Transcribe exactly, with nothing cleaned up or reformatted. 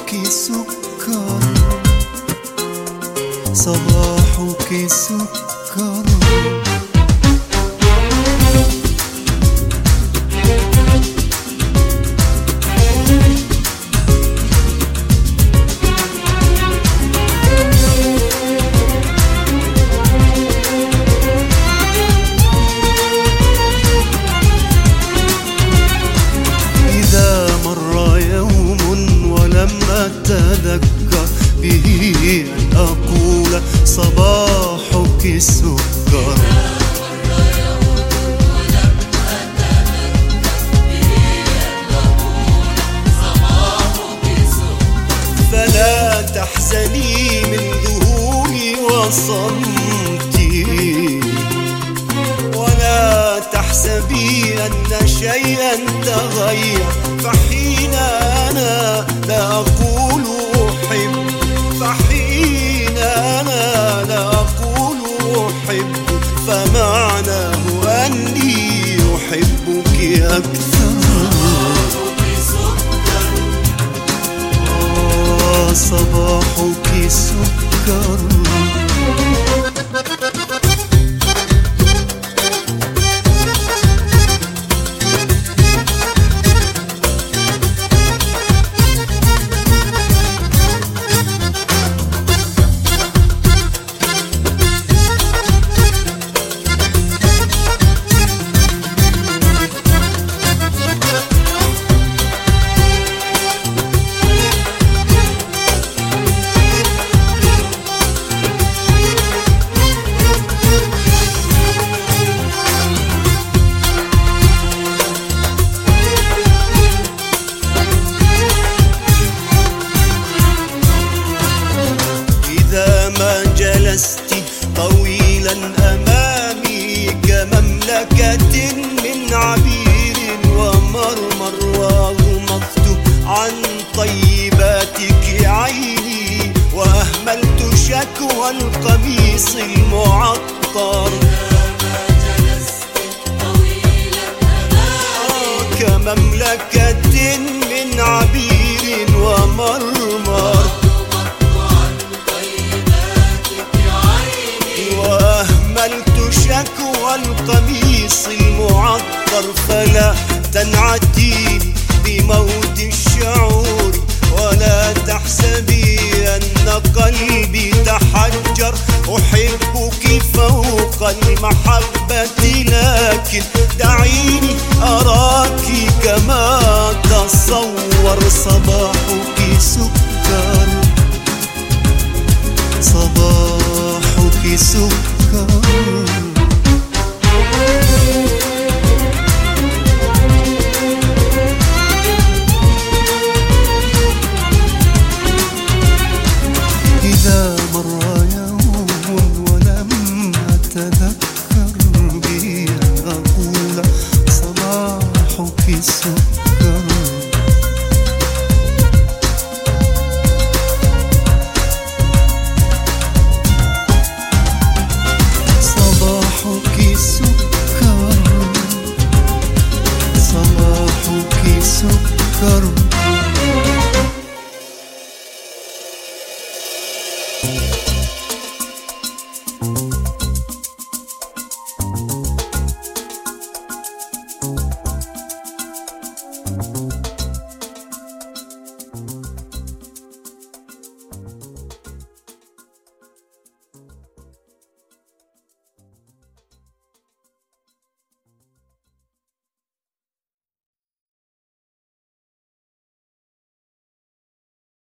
صباحك سكر، صباحك سكر. أتذكر به أن أقول صباحك سكر، فلا تحزني من ذهولي وصمتي، ولا تحسبي أن شيئا تغير، فحين أنا لا أقول أحب، فحين أنا لا أقول أحب، فمعناه أني أحبك أكثر. آه صباحك سكر. جلست طويلا أمامي كمملكة من عبير ومرمر، وأغمضت عن طيباتك عيني، وأهملت شكوى القميص المعطر. كمملكة من عبير ومرمر، وأهملت شكوى القميص المعطر، فلا تنعتي بموت الشعور، ولا تحسبي أن قلبي تحجر. أحبك فوق المحبة، لكن دعيني أراك كما تصور. صباحك سكر، صباحك سكر. إذا مر يوم ولم أتذكر به أن أقول صباحك سكر، صباحك سكر، صباحك سكر.